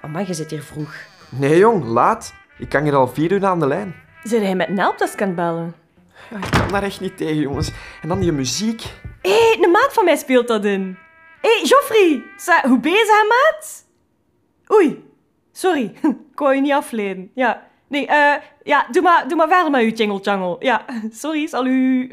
Amai, je zit hier vroeg. Nee, jong, laat. Ik kan hier al 4 uur aan de lijn. Zijn jij met een helpdesk aan het bellen? Ja, ik kan daar echt niet tegen, jongens. En dan die muziek. Hé, een maat van mij speelt dat in. Hé, Joffrey. Hoe bezig, hè, maat? Oei. Sorry. Ik wou je niet afleiden. Ja. Nee, ja, doe maar verder met uw jingle-jangle. Ja, sorry, zal u...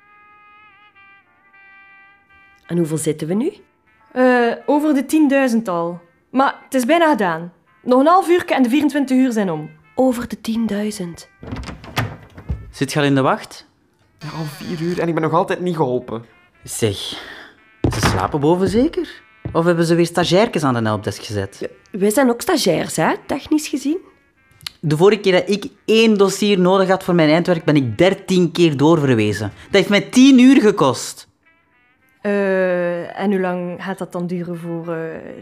En hoeveel zitten we nu? Over de 10.000 al. Maar het is bijna gedaan. Nog een half uur en de 24 uur zijn om. Over de 10.000. Zit je al in de wacht? Ja, al 4 uur en ik ben nog altijd niet geholpen. Zeg, ze slapen boven zeker? Of hebben ze weer stagiairtjes aan de helpdesk gezet? Wij zijn ook stagiairs, hè, technisch gezien. De vorige keer dat ik 1 dossier nodig had voor mijn eindwerk, ben ik 13 keer doorverwezen. Dat heeft mij 10 uur gekost. En hoe lang gaat dat dan duren voor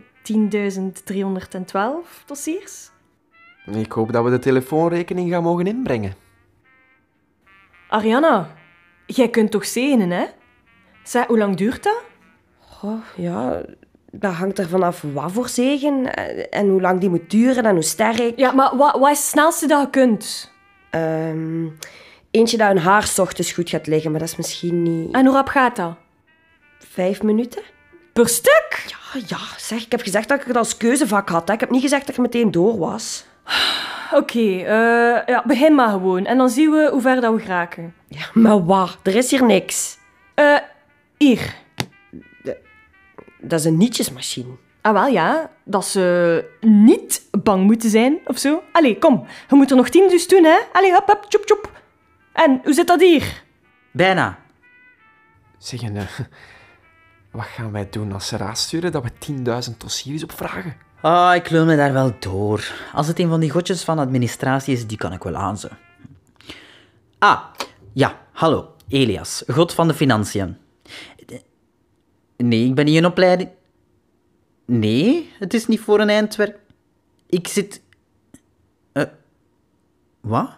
10.312 dossiers? Ik hoop dat we de telefoonrekening gaan mogen inbrengen. Ariana, jij kunt toch zegenen, hè? Zeg, hoe lang duurt dat? Oh, ja, dat hangt er vanaf wat voor zegen en hoe lang die moet duren en hoe sterk. Ja, maar wat is het snelste dat je kunt? Eentje dat een haar 's ochtends goed gaat liggen, maar dat is misschien niet... En hoe rap gaat dat? 5 minuten? Per stuk? Ja, zeg, ik heb gezegd dat ik het als keuzevak had. Hè. Ik heb niet gezegd dat ik meteen door was. Oké, ja, begin maar gewoon. En dan zien we hoe ver dat we geraken. Ja, maar wat? Er is hier niks. Hier. Dat is een nietjesmachine. Ah, wel ja. Dat ze niet bang moeten zijn, of zo. Allee, kom. Je moet er nog 10 dus doen, hè. Allee, hop, hop, tjoep, tjoep. En, hoe zit dat hier? Bijna. Zeg, wat gaan wij doen als ze raadsturen dat we 10.000 dossiers opvragen? Ik lul me daar wel door. Als het een van die godjes van administratie is, die kan ik wel aanzetten. Ja, hallo. Elias, god van de financiën. Nee, ik ben niet in opleiding. Nee, het is niet voor een eindwerk. Ik zit... Wat?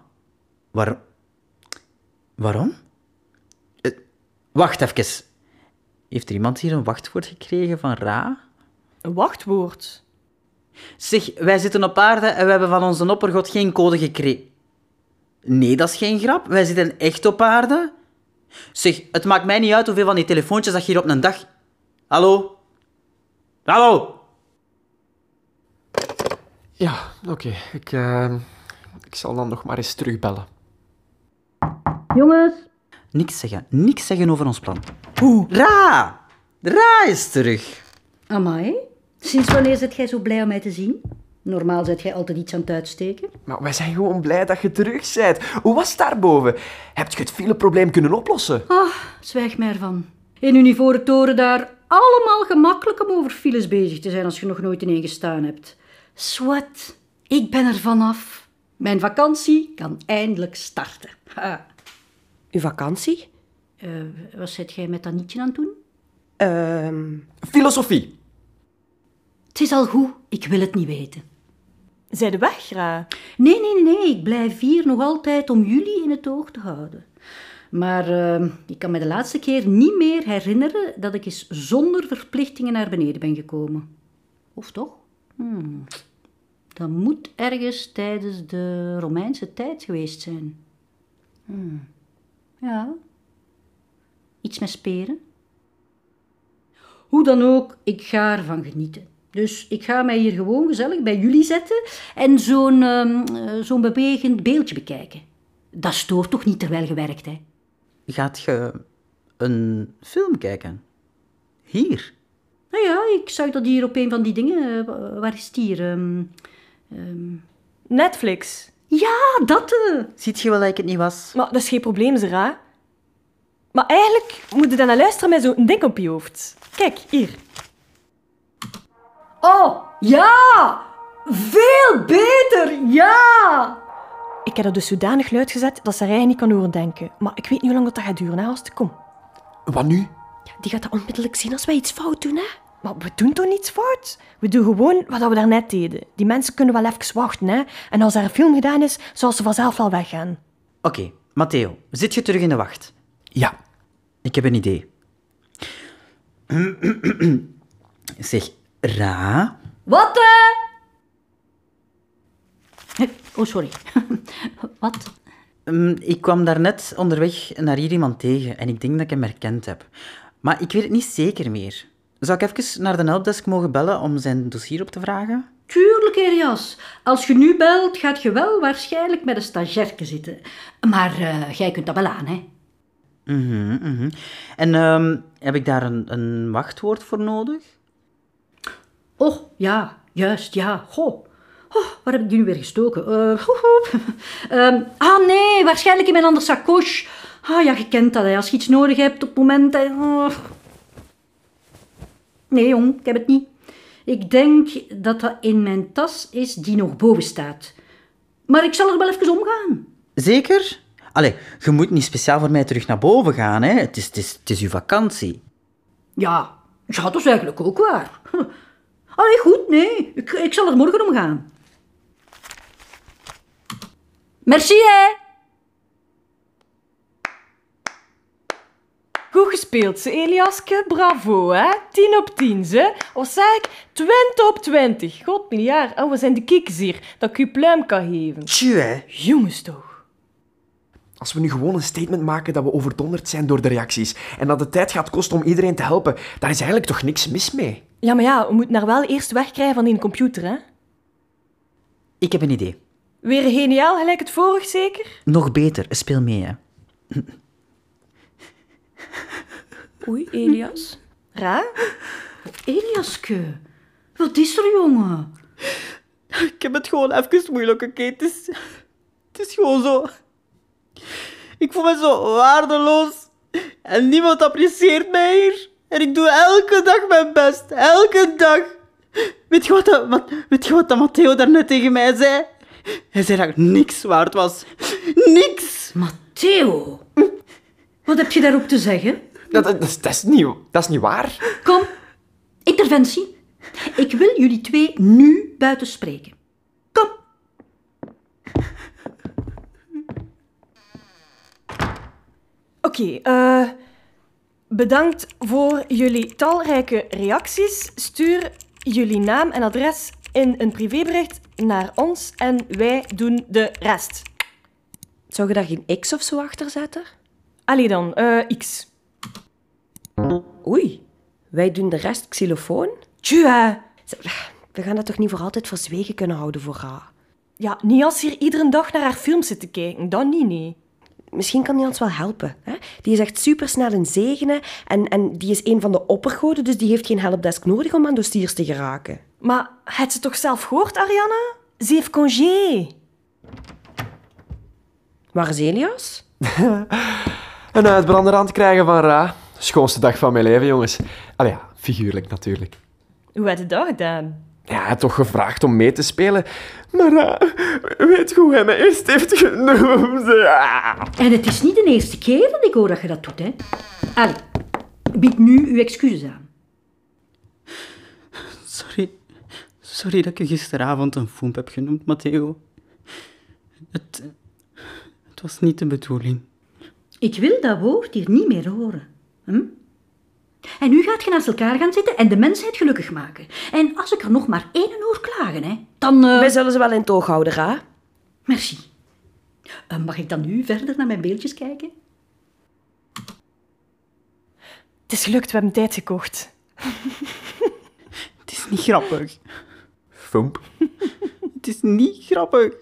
Waarom? Wacht even. Heeft er iemand hier een wachtwoord gekregen van Ra? Een wachtwoord. Zeg, wij zitten op aarde en we hebben van onze oppergod geen code gekregen. Nee, dat is geen grap. Wij zitten echt op aarde. Zeg, het maakt mij niet uit hoeveel van die telefoontjes dat je hier op een dag... Hallo? Hallo? Ja, oké. Ik zal dan nog maar eens terugbellen. Jongens. Niks zeggen over ons plan. Ra is terug. Amai. Sinds wanneer zit jij zo blij om mij te zien? Normaal zit jij altijd iets aan het uitsteken. Maar wij zijn gewoon blij dat je terug bent. Hoe was het daarboven? Heb je het fileprobleem kunnen oplossen? Zwijg mij ervan. In uw ivoren toren daar allemaal gemakkelijk om over files bezig te zijn als je nog nooit ineen gestaan hebt. Swat, ik ben er vanaf. Mijn vakantie kan eindelijk starten. Ha. Uw vakantie? Wat zit jij met dat nietje aan het doen? Filosofie. Het is al goed, ik wil het niet weten. Zij de weg, Ra? Nee, ik blijf hier nog altijd om jullie in het oog te houden. Maar ik kan me de laatste keer niet meer herinneren dat ik eens zonder verplichtingen naar beneden ben gekomen. Of toch? Dat moet ergens tijdens de Romeinse tijd geweest zijn. Ja. Iets met speren. Hoe dan ook, ik ga ervan genieten. Dus ik ga mij hier gewoon gezellig bij jullie zetten en zo'n bewegend beeldje bekijken. Dat stoort toch niet terwijl je werkt, hè? Gaat je een film kijken? Hier? Nou ja, ik zag dat hier op een van die dingen... waar is het hier? Netflix. Ja, dat! Ziet je wel dat ik het niet was? Maar dat is geen probleem, ze, Ra. Maar eigenlijk moet je dan naar luisteren met zo'n ding op je hoofd. Kijk, hier. Oh, ja! Veel beter, ja! Ik heb dat dus zodanig luid gezet dat ze er eigenlijk niet kan horen denken. Maar ik weet niet hoe lang dat gaat duren, hè, Hast. Kom. Wat nu? Ja, die gaat dat onmiddellijk zien als wij iets fout doen, hè? Maar we doen toch niets fout? We doen gewoon wat we daarnet deden. Die mensen kunnen wel even wachten, hè. En als er een film gedaan is, zal ze vanzelf wel weggaan. Oké, Matteo, zit je terug in de wacht? Ja. Ik heb een idee. Zeg, Ra? Wat, Oh, sorry. Wat? Ik kwam daarnet onderweg naar hier iemand tegen en ik denk dat ik hem herkend heb. Maar ik weet het niet zeker meer. Zou ik even naar de helpdesk mogen bellen om zijn dossier op te vragen? Tuurlijk, Elias. Als je nu belt, gaat je wel waarschijnlijk met een stagiairke zitten. Maar jij kunt dat wel aan, hè? En heb ik daar een wachtwoord voor nodig? Oh, ja, juist, ja. Goh. Oh, waar heb ik die nu weer gestoken? Nee, waarschijnlijk in mijn andere sacoche. Ah, ja, je kent dat, hè. Als je iets nodig hebt op het moment... Nee, jong, ik heb het niet. Ik denk dat dat in mijn tas is die nog boven staat. Maar ik zal er wel even omgaan. Zeker? Allee, je moet niet speciaal voor mij terug naar boven gaan, hè. Het is uw vakantie. Ja, dat is eigenlijk ook waar. Allee, goed, nee. Ik zal er morgen omgaan. Merci, hè. Goed gespeeld, ze Eliaske. Bravo, hè. 10 op 10, ze. Of zeg ik 20 op 20. God miljard. Oh, we zijn de kikkers hier, dat ik u pluim kan geven. Tju, hè. Jongens toch. Als we nu gewoon een statement maken dat we overdonderd zijn door de reacties en dat het tijd gaat kosten om iedereen te helpen, daar is eigenlijk toch niks mis mee? Ja, maar ja, we moeten haar wel eerst wegkrijgen van die computer, hè. Ik heb een idee. Weer geniaal, gelijk het vorig zeker? Nog beter, speel mee, hè. Oei, Elias. Ra? Eliaske, wat is er, jongen? Ik heb het gewoon even moeilijk, oké? Het is gewoon zo... Ik voel me zo waardeloos. En niemand apprecieert mij hier. En ik doe elke dag mijn best. Elke dag. Weet je wat dat Matteo daarnet tegen mij zei? Hij zei dat ik niks waard was. Niks. Matteo, wat heb je daarop te zeggen? Dat is niet waar. Kom, interventie. Ik wil jullie twee nu buiten spreken. Kom. Oké, bedankt voor jullie talrijke reacties. Stuur jullie naam en adres in een privébericht naar ons en wij doen de rest. Zou je daar geen X of zo achter zetten? Allee dan, X. Oei, wij doen de rest xylofoon? Tja. We gaan dat toch niet voor altijd verzwegen kunnen houden voor haar? Ja, niet als je hier iedere dag naar haar films zit te kijken. Dan niet, nee. Misschien kan die ons wel helpen. Hè? Die is echt supersnel in zegenen en die is een van de oppergoden, dus die heeft geen helpdesk nodig om aan dossiers te geraken. Maar had ze toch zelf gehoord, Ariane? Ze heeft congé. Waar is Elias? Een uitbrander aan het krijgen van Ra. Schoonste dag van mijn leven, jongens. Allee ja, figuurlijk natuurlijk. Hoe had je dat gedaan? Ja, hij had toch gevraagd om mee te spelen. Maar weet je hoe hij me eerst heeft genoemd? En het is niet de eerste keer dat ik hoor dat je dat doet, hè. Allee, bied nu uw excuses aan. Sorry dat ik je gisteravond een foemp heb genoemd, Matteo. Het was niet de bedoeling. Ik wil dat woord hier niet meer horen. En nu gaat je naast elkaar gaan zitten en de mensheid gelukkig maken. En als ik er nog maar één hoor klagen, hè, dan... Wij zullen ze wel in het oog houden, Ra. Merci. Mag ik dan nu verder naar mijn beeldjes kijken? Het is gelukt, we hebben tijd gekocht. Het is niet grappig. Foemp. Het is niet grappig.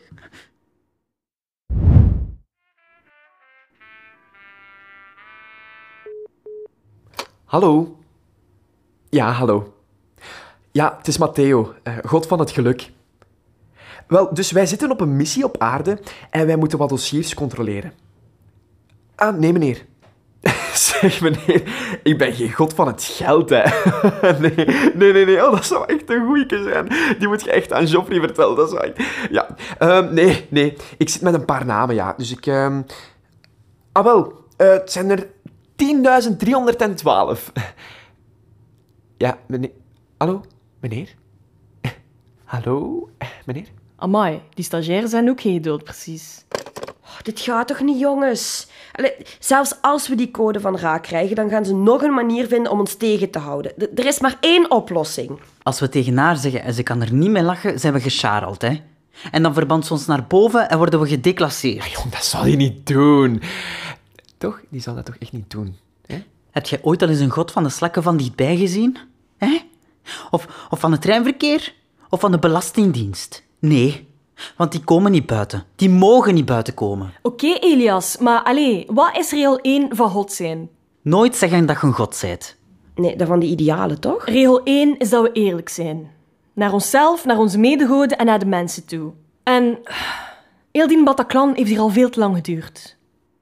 Hallo. Ja, hallo. Ja, het is Matteo, god van het geluk. Wel, dus wij zitten op een missie op aarde en wij moeten wat dossiers controleren. Ah, nee, meneer. Zeg, meneer, ik ben geen god van het geld, hè. Nee. Oh, dat zou echt een goeieke zijn. Die moet je echt aan Joffrey vertellen, dat zou echt... Ja, nee. Ik zit met een paar namen, ja. Dus ik... Ah, wel. Het zijn er 10.312. Ja, meneer... Hallo, meneer? Hallo, meneer? Amai, die stagiaires zijn ook geen geduld, precies. Oh, dit gaat toch niet, jongens? Allee, zelfs als we die code van Ra krijgen, dan gaan ze nog een manier vinden om ons tegen te houden. Er is maar één oplossing. Als we tegen haar zeggen en ze kan er niet mee lachen, zijn we gescharreld, hè. En dan verbandt ze ons naar boven en worden we gedeclasseerd. Jong, dat zal hij niet doen. Toch? Die zal dat toch echt niet doen? Hè? Heb jij ooit al eens een god van de slakken van dichtbij gezien? Hè? Of van het treinverkeer? Of van de Belastingdienst? Nee, want die komen niet buiten. Die mogen niet buiten komen. Oké, Elias, maar allee, wat is regel 1 van God zijn? Nooit zeggen dat je een god bent. Nee, dat van die idealen, toch? Regel 1 is dat we eerlijk zijn. Naar onszelf, naar onze medegoden en naar de mensen toe. En heel die Bataclan heeft hier al veel te lang geduurd.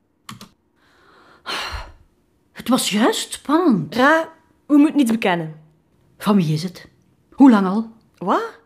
Het was juist spannend. Ra, we moeten iets bekennen. Van wie is het? Hoe lang al? Wat?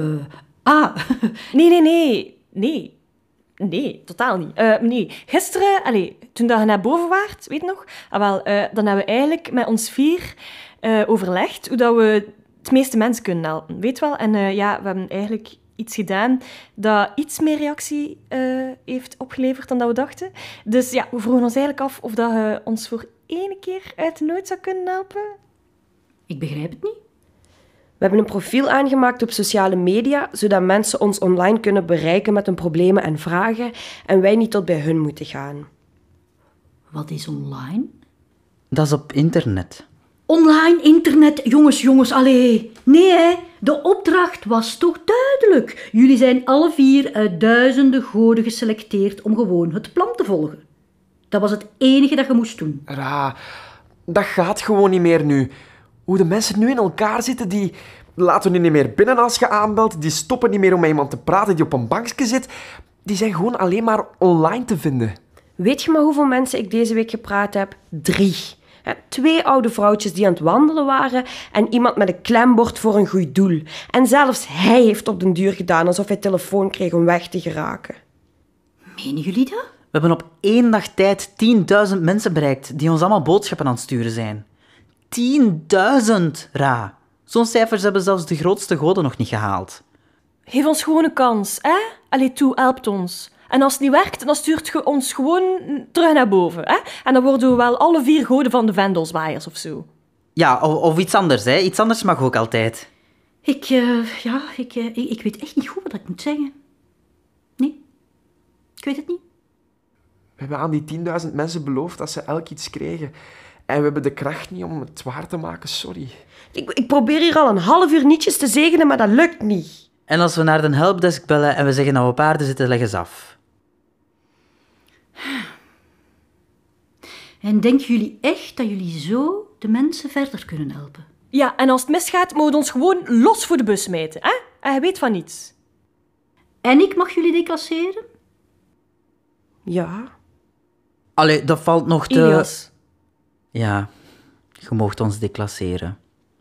Nee, totaal niet. Nee, gisteren, toen dat je naar boven waart, weet je nog? Dan hebben we eigenlijk met ons 4 overlegd hoe dat we het meeste mensen kunnen helpen. Weet wel? En we hebben eigenlijk iets gedaan dat iets meer reactie heeft opgeleverd dan dat we dachten. Dus ja, we vroegen ons eigenlijk af of dat je ons voor 1 keer uit de nood zou kunnen helpen. Ik begrijp het niet. We hebben een profiel aangemaakt op sociale media, zodat mensen ons online kunnen bereiken met hun problemen en vragen en wij niet tot bij hun moeten gaan. Wat is online? Dat is op internet. Online, internet, jongens, allee. Nee, hè. De opdracht was toch duidelijk. Jullie zijn alle 4 uit duizenden goden geselecteerd om gewoon het plan te volgen. Dat was het enige dat je moest doen. Ra, dat gaat gewoon niet meer nu. Hoe de mensen nu in elkaar zitten, die laten we niet meer binnen als je aanbelt, die stoppen niet meer om met iemand te praten die op een bankje zit, die zijn gewoon alleen maar online te vinden. Weet je maar hoeveel mensen ik deze week gepraat heb? 3. 2 oude vrouwtjes die aan het wandelen waren en iemand met een klembord voor een goed doel. En zelfs hij heeft op den duur gedaan alsof hij telefoon kreeg om weg te geraken. Menen jullie dat? We hebben op 1 dag tijd 10.000 mensen bereikt die ons allemaal boodschappen aan het sturen zijn. 10.000, Ra. Zo'n cijfers hebben zelfs de grootste goden nog niet gehaald. Geef ons gewoon een kans, hè? Allee, toe, helpt ons. En als het niet werkt, dan stuurt je ons gewoon terug naar boven, hè? En dan worden we wel alle 4 goden van de Vendelzwaaiers of zo. Ja, of iets anders, hè. Iets anders mag ook altijd. Ik weet echt niet goed wat ik moet zeggen. Nee, ik weet het niet. We hebben aan die 10.000 mensen beloofd dat ze elk iets kregen. En we hebben de kracht niet om het waar te maken, sorry. Ik probeer hier al een half uur nietjes te zegenen, maar dat lukt niet. En als we naar de helpdesk bellen en we zeggen dat we op aarde zitten, leggen ze af. En denken jullie echt dat jullie zo de mensen verder kunnen helpen? Ja, en als het misgaat, mogen we ons gewoon los voor de bus smijten, hè? En je weet van niets. En ik mag jullie declasseren? Ja. Allee, dat valt nog te... Elias. Ja, je moogt ons declasseren.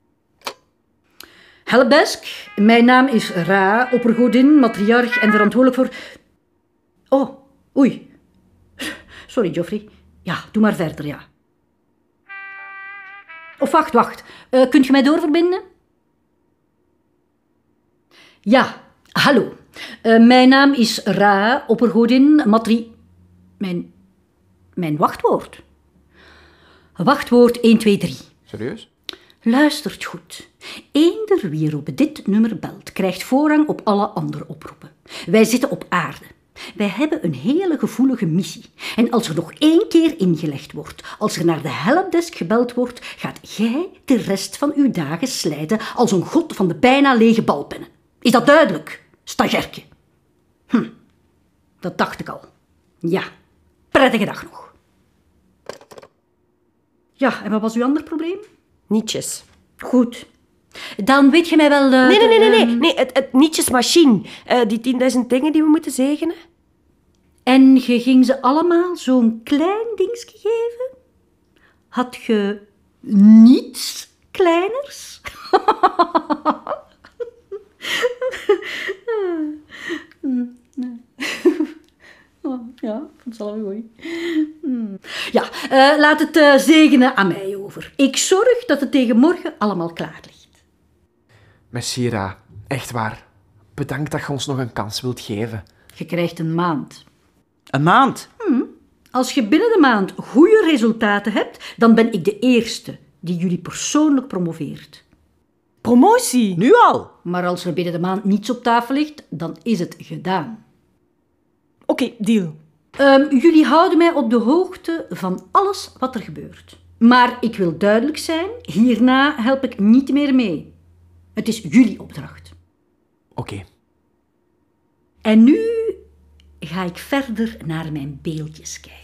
Helpdesk, mijn naam is Ra, oppergodin, matriarch en verantwoordelijk voor... Oh, oei. Sorry, Geoffrey. Ja, doe maar verder, ja. Of wacht. Kunt je mij doorverbinden? Ja, hallo. Mijn naam is Ra, oppergodin, Mijn wachtwoord. Wachtwoord 1, 2, 3. Serieus? Luistert goed. Eender wie er op dit nummer belt, krijgt voorrang op alle andere oproepen. Wij zitten op aarde. Wij hebben een hele gevoelige missie. En als er nog 1 keer ingelegd wordt, als er naar de helpdesk gebeld wordt, gaat jij de rest van uw dagen slijten als een god van de bijna lege balpennen. Is dat duidelijk, stagiairke? Dat dacht ik al. Ja, prettige dag nog. Ja, en wat was uw ander probleem? Nietjes. Goed. Dan weet je mij wel... Nee, het nietjesmachine. Die 10.000 dingen die we moeten zegenen. En je ging ze allemaal zo'n klein dingetje geven? Had je niets kleiners? Ja, vanzelf goed. Ja, laat het zegenen aan mij over. Ik zorg dat het tegen morgen allemaal klaar ligt. Merci, Ra. Echt waar. Bedankt dat je ons nog een kans wilt geven. Je krijgt een maand. Een maand? Als je binnen de maand goede resultaten hebt, dan ben ik de eerste die jullie persoonlijk promoveert. Promotie. Nu al. Maar als er binnen de maand niets op tafel ligt, dan is het gedaan. Oké, deal. Jullie houden mij op de hoogte van alles wat er gebeurt. Maar ik wil duidelijk zijn, hierna help ik niet meer mee. Het is jullie opdracht. Oké. En nu ga ik verder naar mijn beeldjes kijken.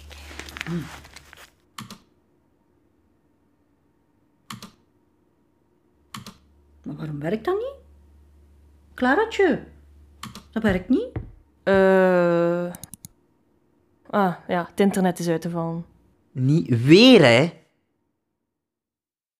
Maar waarom werkt dat niet? Claratje, dat werkt niet. Ja, het internet is uit te vallen. Niet weer, hè?